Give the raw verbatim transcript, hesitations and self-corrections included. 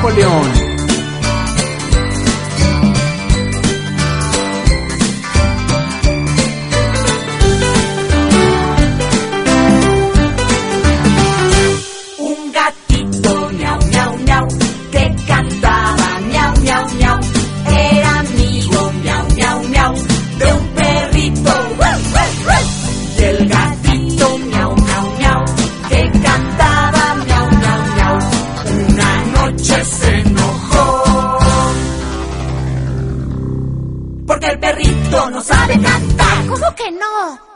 Napoleón. Porque el perrito no sabe cantar. ¿Cómo que no?